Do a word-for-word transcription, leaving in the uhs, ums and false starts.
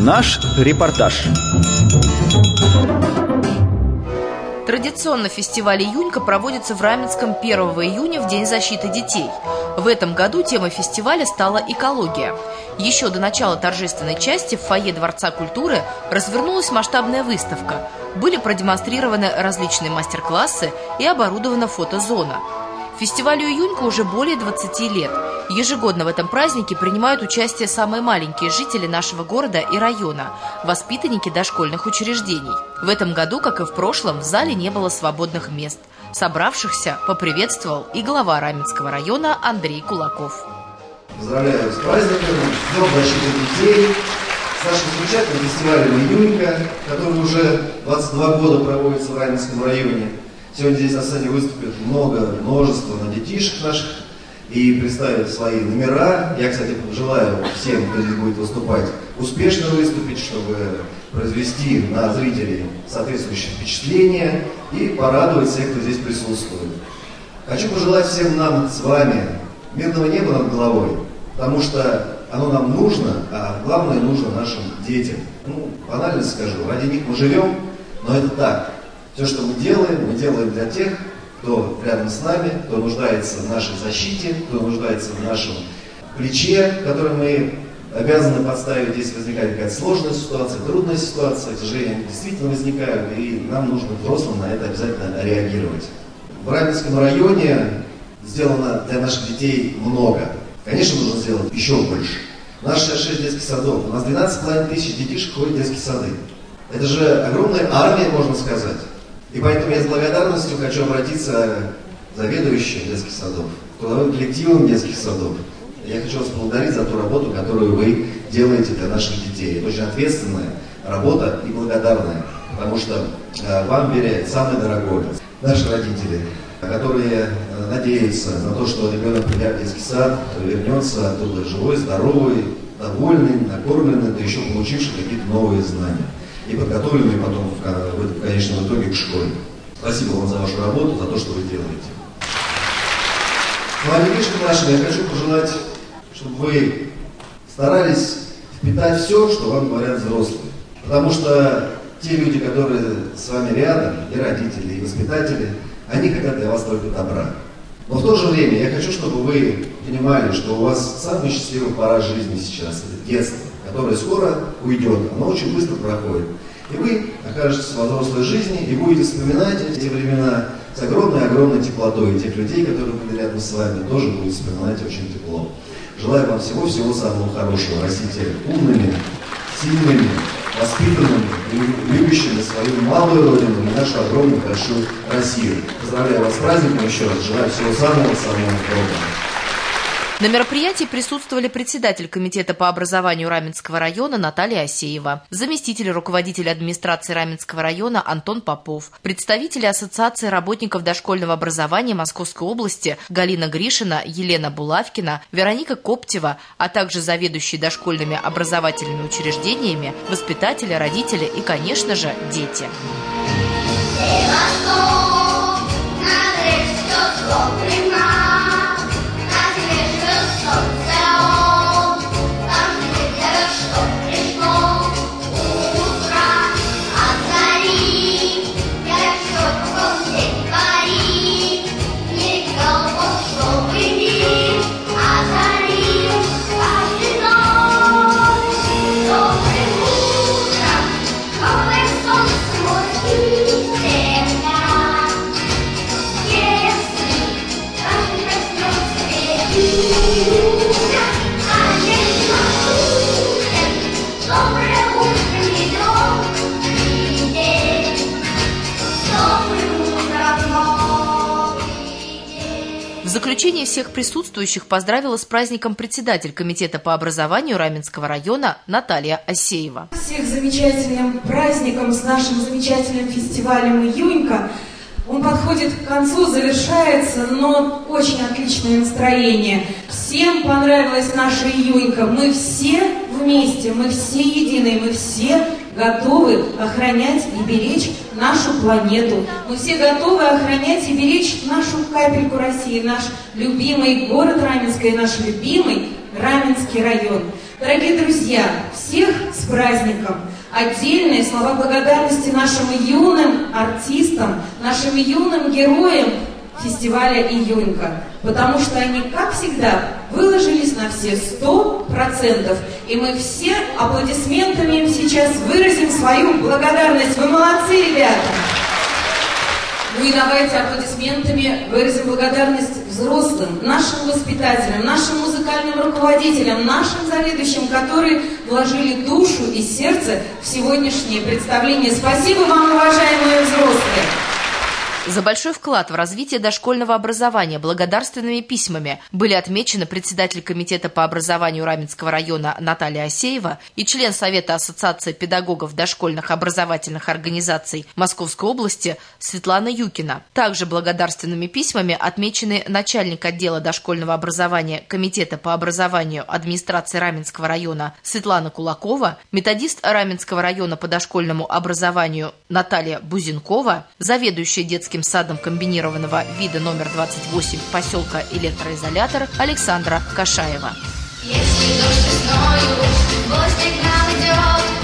Наш репортаж. Традиционно фестиваль «Июнька» проводится в Раменском первого июня в День защиты детей. В этом году темой фестиваля стала экология. Еще до начала торжественной части в фойе Дворца культуры развернулась масштабная выставка. Были продемонстрированы различные мастер-классы и оборудована фотозона. Фестивалю «Июнька» уже более двадцати лет. Ежегодно в этом празднике принимают участие самые маленькие жители нашего города и района – воспитанники дошкольных учреждений. В этом году, как и в прошлом, в зале не было свободных мест. Собравшихся поприветствовал и глава Раменского района Андрей Кулаков. Поздравляю с праздником, с Днем защиты детей, с нашим замечательным фестивалем «Июнька», который уже двадцать два года проводится в Раменском районе. Сегодня здесь на сцене выступит много, множество на детишек наших и представят свои номера. Я, кстати, желаю всем, кто здесь будет выступать, успешно выступить, чтобы произвести на зрителей соответствующее впечатление и порадовать всех, кто здесь присутствует. Хочу пожелать всем нам с вами мирного неба над головой, потому что оно нам нужно, а главное нужно нашим детям. Ну, банально скажу, ради них мы живем, но это так. Все, что мы делаем, мы делаем для тех, кто рядом с нами, кто нуждается в нашей защите, кто нуждается в нашем плече, которое мы обязаны подставить, если возникает какая-то сложная ситуация, трудная ситуация. К сожалению, они действительно возникают, и нам нужно взрослым на это обязательно реагировать. В Раменском районе сделано для наших детей много. Конечно, нужно сделать еще больше. У нас шестьдесят шесть детских садов, у нас двенадцать с половиной тысяч детишек ходят в детские сады. Это же огромная армия, можно сказать. И поэтому я с благодарностью хочу обратиться к заведующим детских садов, к трудовым коллективам детских садов. Я хочу вас поблагодарить за ту работу, которую вы делаете для наших детей. Это очень ответственная работа и благодарная, потому что э, вам веряет самое дорогое. Наши родители, которые э, надеются на то, что ребенок, придя в детский сад, вернется оттуда живой, здоровый, довольный, накормленный, да еще получивший какие-то новые знания. И подготовленные потом, в конечном итоге, к школе. Спасибо вам за вашу работу, за то, что вы делаете. Ну а детишкам нашим я хочу пожелать, чтобы вы старались впитать все, что вам говорят взрослые. Потому что те люди, которые с вами рядом, и родители, и воспитатели, они хотят для вас только добра. Но в то же время я хочу, чтобы вы понимали, что у вас самая счастливая пора жизни сейчас, это детство, которое скоро уйдет, оно очень быстро проходит. И вы окажетесь во взрослой жизни и будете вспоминать эти времена с огромной-огромной теплотой. И тех людей, которые были рядом с вами, тоже будут вспоминать очень тепло. Желаю вам всего-всего самого хорошего. Растите умными, сильными, воспитанными, любящими свою малую родину и нашу огромную большую Россию. Поздравляю вас с праздником еще раз. Желаю всего самого-самого доброго. На мероприятии присутствовали председатель комитета по образованию Раменского района Наталья Асеева, заместитель руководителя администрации Раменского района Антон Попов, представители Ассоциации работников дошкольного образования Московской области Галина Гришина, Елена Булавкина, Вероника Коптева, а также заведующие дошкольными образовательными учреждениями, воспитатели, родители и, конечно же, дети. В заключение всех присутствующих поздравила с праздником председатель комитета по образованию Раменского района Наталья Асеева. Всех замечательным праздником, с нашим замечательным фестивалем «Июнька». Он подходит к концу, завершается, но очень отличное настроение. Всем понравилась наша «Июнька». Мы все вместе, мы все единые, мы все готовы охранять и беречь нашу планету. Мы все готовы охранять и беречь нашу капельку России, наш любимый город Раменский, наш любимый Раменский район. Дорогие друзья, всех с праздником. Отдельные слова благодарности нашим юным артистам, нашим юным героям фестиваля «Июнька», потому что они, как всегда, выложились на все сто процентов. И мы все аплодисментами им сейчас выразим свою благодарность. Вы молодцы, ребята! Ну и давайте аплодисментами выразим благодарность взрослым, нашим воспитателям, нашим музыкальным руководителям, нашим заведующим, которые вложили душу и сердце в сегодняшнее представление. Спасибо вам, уважаемые взрослые! За большой вклад в развитие дошкольного образования благодарственными письмами были отмечены председатель комитета по образованию Раменского района Наталья Асеева и член Совета Ассоциации педагогов дошкольных образовательных организаций Московской области Светлана Юкина. Также благодарственными письмами отмечены начальник отдела дошкольного образования Комитета по образованию администрации Раменского района Светлана Кулакова, методист Раменского района по дошкольному образованию Наталья Бузенкова, заведующая детским садом комбинированного вида номер двадцать восемь поселка Электроизолятор Александра Кашаева. Если дождь весною, в снег нам идет,